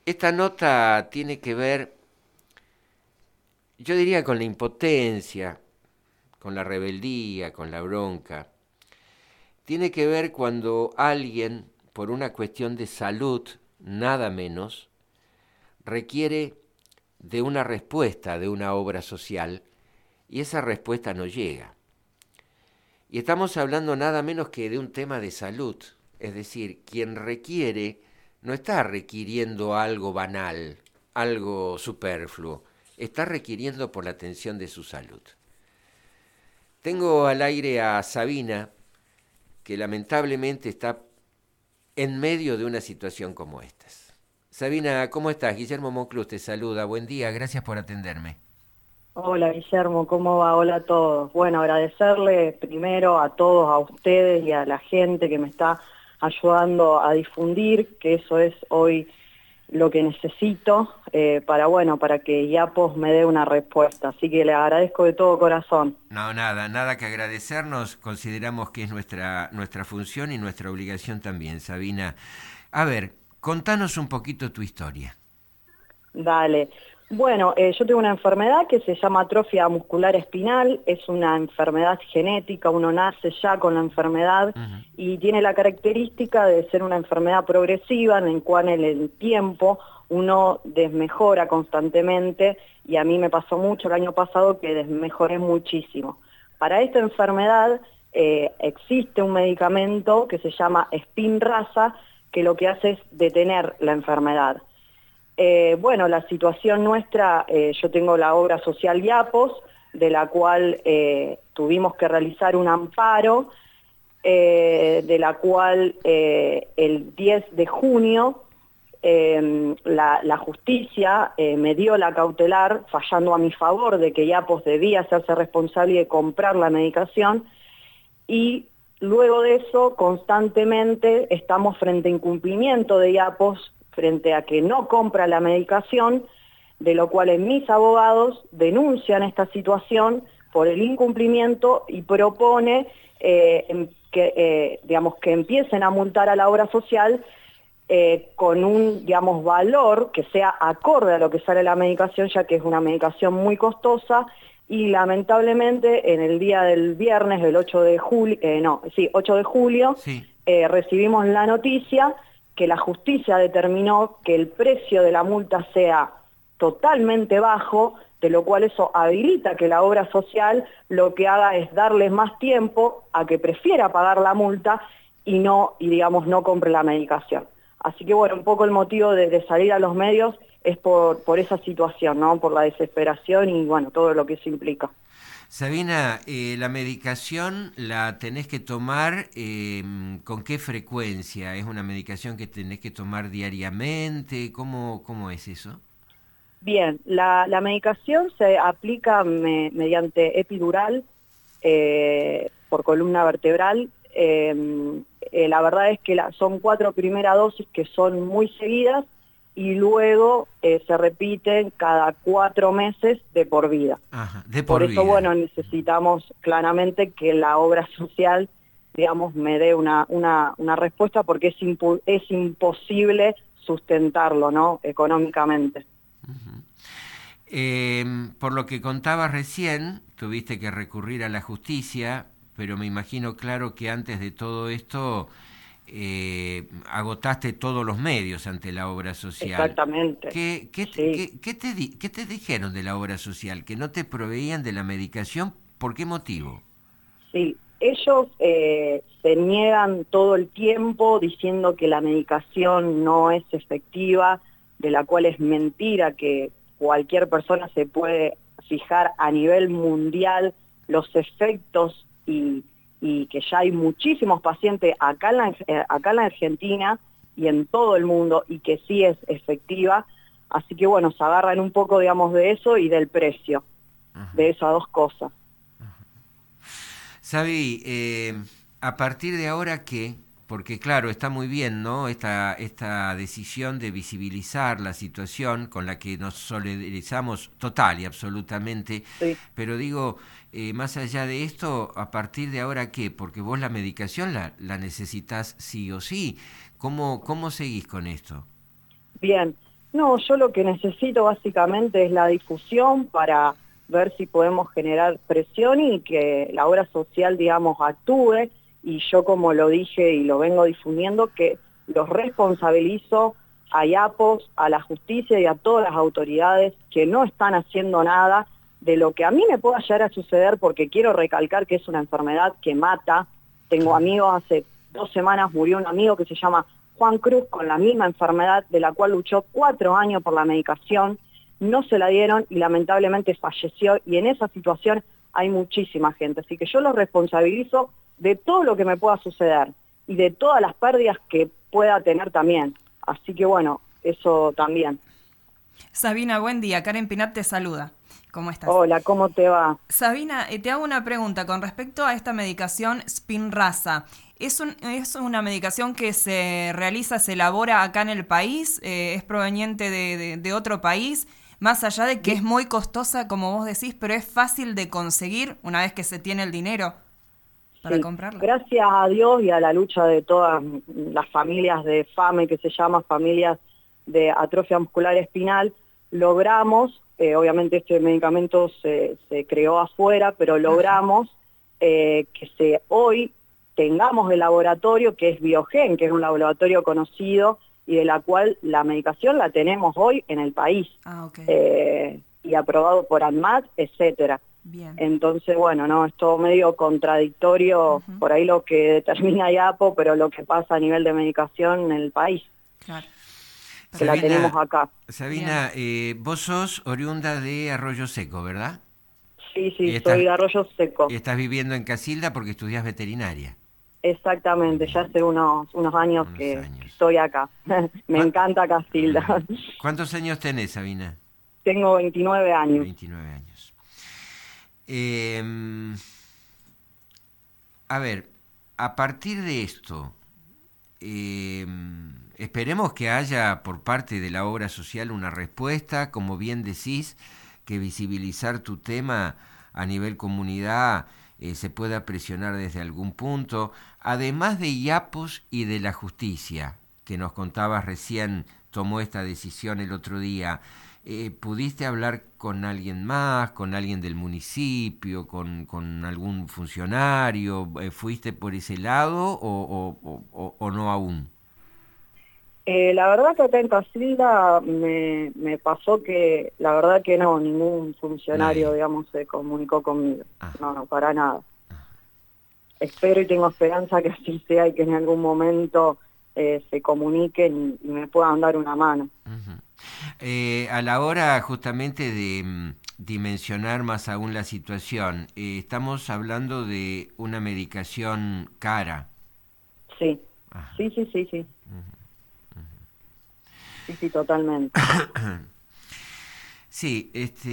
Esta nota tiene que ver, yo diría, con la impotencia, con la rebeldía, con la bronca. Tiene que ver cuando alguien, por una cuestión de salud, nada menos, requiere de una respuesta de una obra social y esa respuesta no llega. Y estamos hablando nada menos que de un tema de salud. Es decir, quien requiere no está requiriendo algo banal, algo superfluo, está requiriendo por la atención de su salud. Tengo al aire a Sabina, que lamentablemente está en medio de una situación como esta. Sabina, ¿cómo estás? Guillermo Monclús te saluda. Buen día, gracias por atenderme. Hola Guillermo, ¿cómo va? Hola a todos. Bueno, agradecerle primero a todos, a ustedes y a la gente que me está ayudando a difundir, que eso es hoy lo que necesito para que IAPOS me dé una respuesta. Así que le agradezco de todo corazón. No, nada que agradecernos. Consideramos que es nuestra función y nuestra obligación también, Sabina. A ver, contanos un poquito tu historia. Dale. Bueno, yo tengo una enfermedad que se llama atrofia muscular espinal, es una enfermedad genética, uno nace ya con la enfermedad Ujú. y tiene la característica de ser una enfermedad progresiva en la cual en el tiempo uno desmejora constantemente y a mí me pasó mucho el año pasado que desmejoré muchísimo. Para esta enfermedad existe un medicamento que se llama Spinraza que lo que hace es detener la enfermedad. Bueno, la situación nuestra, yo tengo la obra social IAPOS, de la cual tuvimos que realizar un amparo, de la cual el 10 de junio la justicia me dio la cautelar, fallando a mi favor de que IAPOS debía hacerse responsable de comprar la medicación, y luego de eso constantemente estamos frente a incumplimiento de IAPOS, frente a que no compra la medicación, de lo cual mis abogados denuncian esta situación por el incumplimiento y propone digamos, que empiecen a multar a la obra social con un, digamos, valor que sea acorde a lo que sale la medicación, ya que es una medicación muy costosa, y lamentablemente en el día del viernes, el 8 de julio, 8 de julio, Sí. recibimos la noticia que la justicia determinó que el precio de la multa sea totalmente bajo, de lo cual eso habilita que la obra social lo que haga es darles más tiempo a que prefiera pagar la multa y digamos, no compre la medicación. Así que bueno, un poco el motivo de salir a los medios es por esa situación, ¿no? Por la desesperación y bueno, todo lo que eso implica. Sabina, la medicación la tenés que tomar ¿con qué frecuencia? ¿Es una medicación que tenés que tomar diariamente? ¿Cómo es eso? Bien, la medicación se aplica mediante epidural por columna vertebral. La verdad es que son 4 primeras dosis que son muy seguidas y luego se repiten cada 4 meses de por vida. Ajá, de Por por eso, vida. bueno, necesitamos claramente que la obra social, digamos, me dé una respuesta porque es imposible sustentarlo, ¿no? Económicamente. Por lo que contabas recién, tuviste que recurrir a la justicia, pero me imagino claro que antes de todo esto agotaste todos los medios ante la obra social. Exactamente, sí, ¿Qué te dijeron de la obra social? ¿Que no te proveían de la medicación? ¿Por qué motivo? sí. Ellos se niegan todo el tiempo diciendo que la medicación no es efectiva, de la cual es mentira que cualquier persona se puede fijar a nivel mundial los efectos y que ya hay muchísimos pacientes acá en la Argentina y en todo el mundo y que sí es efectiva. Así que bueno, se agarran un poco, digamos, de eso y del precio, de esas dos cosas. Sabi, a partir de ahora qué, porque claro, está muy bien, ¿no? Esta decisión de visibilizar la situación con la que nos solidarizamos total y absolutamente, Sí. pero digo, más allá de esto, a partir de ahora qué, porque vos la medicación la necesitas sí o sí. ¿Cómo seguís con esto? Bien, No, yo lo que necesito básicamente es la difusión para ver si podemos generar presión y que la obra social, digamos, actúe. Y yo, como lo dije y lo vengo difundiendo, que los responsabilizo a IAPOS, a la justicia y a todas las autoridades que no están haciendo nada de lo que a mí me pueda llegar a suceder, porque quiero recalcar que es una enfermedad que mata. Tengo amigos, hace 2 semanas murió un amigo que se llama Juan Cruz con la misma enfermedad, de la cual luchó 4 años por la medicación, no se la dieron y lamentablemente falleció, y en esa situación hay muchísima gente. Así que yo los responsabilizo de todo lo que me pueda suceder y de todas las pérdidas que pueda tener también. Así que bueno, eso también. Sabina, buen día. Karen Pinat te saluda. ¿Cómo estás? Hola, ¿cómo te va? Sabina, te hago una pregunta con respecto a esta medicación Spinraza. ¿Es una medicación que se realiza, se elabora acá en el país? ¿Es proveniente de otro país? Más allá de que es muy costosa, como vos decís, pero es fácil de conseguir una vez que se tiene el dinero para comprarla. Gracias a Dios y a la lucha de todas las familias de FAME, que se llama familias de atrofia muscular espinal, logramos, obviamente este medicamento se creó afuera, pero logramos que hoy tengamos el laboratorio que es Biogen, que es un laboratorio conocido y de la cual la medicación la tenemos hoy en el país, y aprobado por ANMAT, etcétera. Bien. Entonces, bueno, no, es todo medio contradictorio, por ahí lo que determina IAPO, pero lo que pasa a nivel de medicación en el país. Claro. Que la tenemos acá. Sabina, vos sos oriunda de Arroyo Seco, ¿verdad? Sí, soy de Arroyo Seco. Y estás viviendo en Casilda porque estudias veterinaria. Exactamente, ya hace unos años que estoy acá. Me encanta Casilda. ¿Cuántos años tenés, Sabina? Tengo 29 años. 29 años. A ver, a partir de esto, esperemos que haya por parte de la obra social una respuesta, como bien decís, que visibilizar tu tema a nivel comunidad se pueda presionar desde algún punto, además de IAPOS y de la justicia, que nos contabas recién, tomó esta decisión el otro día. ¿Pudiste hablar con alguien más, con alguien del municipio, con algún funcionario? ¿Fuiste por ese lado o no aún? La verdad que acá en Casilda me pasó que, la verdad que no, ningún funcionario, digamos, se comunicó conmigo. No, para nada. Espero y tengo esperanza que así sea y que en algún momento se comuniquen y me puedan dar una mano. A la hora justamente de dimensionar más aún la situación, estamos hablando de una medicación cara. Sí, sí. Sí, totalmente. Sí,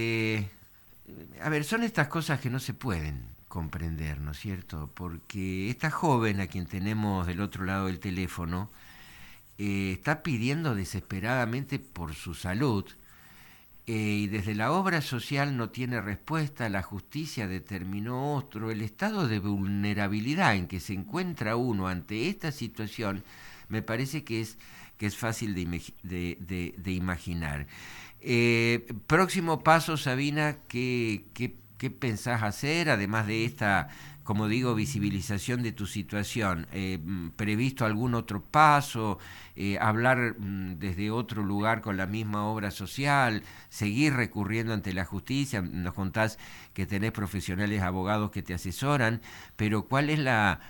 a ver, son estas cosas que no se pueden comprender, ¿no es cierto? Porque esta joven a quien tenemos del otro lado del teléfono está pidiendo desesperadamente por su salud, y desde la obra social no tiene respuesta, la justicia determinó otro, el estado de vulnerabilidad en que se encuentra uno ante esta situación me parece que es fácil de imaginar. Próximo paso, Sabina, ¿qué pensás hacer, además de esta, como digo, visibilización de tu situación? ¿Previsto algún otro paso? ¿Hablar desde otro lugar con la misma obra social? ¿Seguir recurriendo ante la justicia? Nos contás que tenés profesionales abogados que te asesoran, pero ¿cuál es la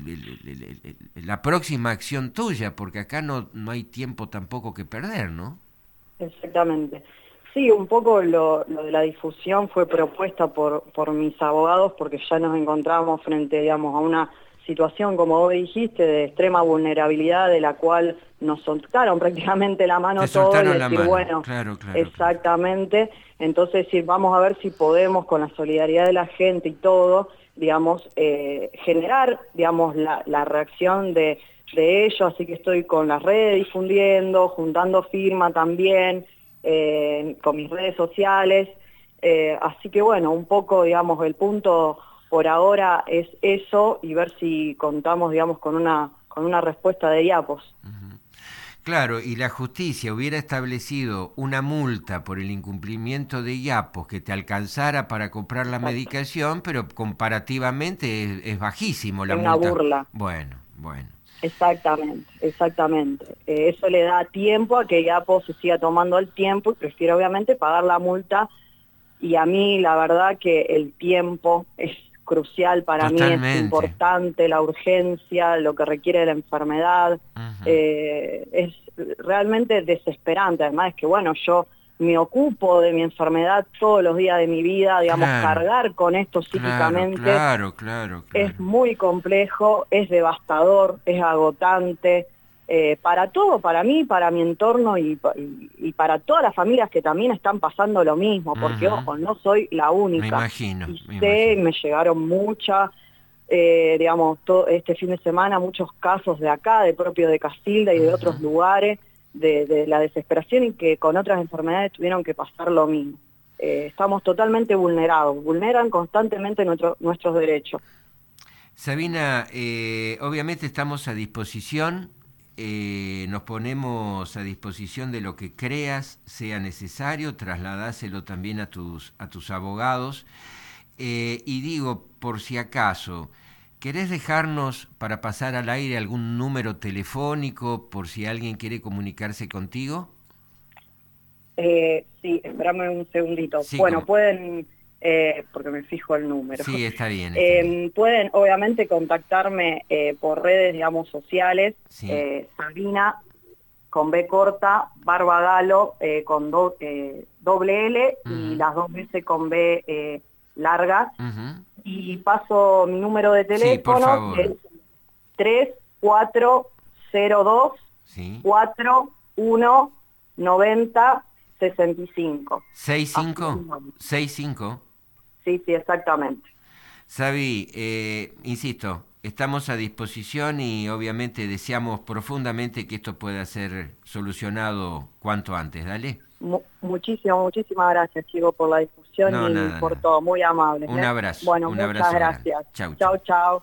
próxima acción tuya? Porque acá no hay tiempo tampoco que perder, ¿no? Exactamente. Sí, un poco lo de la difusión fue propuesta por mis abogados, porque ya nos encontramos frente, digamos, a una situación, como vos dijiste, de extrema vulnerabilidad, de la cual nos soltaron prácticamente la mano todo y decir, bueno, claro, exactamente, claro. Entonces decir, vamos a ver si podemos, con la solidaridad de la gente y todo, digamos, generar, digamos, la reacción de ellos, así que estoy con las redes difundiendo, juntando firma también, con mis redes sociales, así que bueno, un poco, digamos, el punto por ahora es eso y ver si contamos, digamos, con una respuesta de IAPOS. Claro, y la justicia hubiera establecido una multa por el incumplimiento de hiapos que te alcanzara para comprar la Exacto. medicación, pero comparativamente es bajísimo la Es una multa. burla. Bueno, bueno. Exactamente, exactamente. Eso le da tiempo a que Yapo se siga tomando el tiempo y prefiere obviamente pagar la multa. Y a mí la verdad que el tiempo es crucial para mí, es Totalmente. importante, la urgencia, lo que requiere la enfermedad, Ujú. es realmente desesperante. Además es que bueno, yo me ocupo de mi enfermedad todos los días de mi vida, digamos, Claro, cargar con esto claro, psíquicamente claro, claro, es claro. muy complejo, es devastador, es agotante, para todo, para mí, para mi entorno y para todas las familias que también están pasando lo mismo, porque Ujú. ojo, no soy la Me única. imagino, Y me sé, imagino. me llegaron muchas, digamos, este fin de semana, muchos casos de acá, de propio de Casilda y de Ujú. otros lugares, de la desesperación y que con otras enfermedades tuvieron que pasar lo mismo. Estamos totalmente vulnerados, vulneran constantemente nuestros derechos. Sabina, obviamente estamos a disposición, nos ponemos a disposición de lo que creas sea necesario, trasladáselo también a tus abogados. Y digo, por si acaso, ¿querés dejarnos para pasar al aire algún número telefónico por si alguien quiere comunicarse contigo? Sí, espérame un segundito. Sí, Bueno, como, pueden, porque me fijo el número, sí, está bien, está bien. pueden obviamente contactarme por redes, digamos, sociales, Sí. Sabina con B corta, Barbagalo con doble L y Ujú, las dos veces con B larga. ujú. Y paso mi número de Sí, por teléfono, que favor. es 3402 Sí. 41 90 65. ¿Seis Así cinco? mismo. 6-5. Sí, sí, exactamente. Sabi, insisto, estamos a disposición y obviamente deseamos profundamente que esto pueda ser solucionado cuanto antes. Dale. Muchísimas gracias, Chico, por la discusión No, y nada, por nada. todo. Muy amables, Un ¿eh? abrazo, Bueno, un muchas abrazo grande. gracias. Chau, chau. Chao, chao.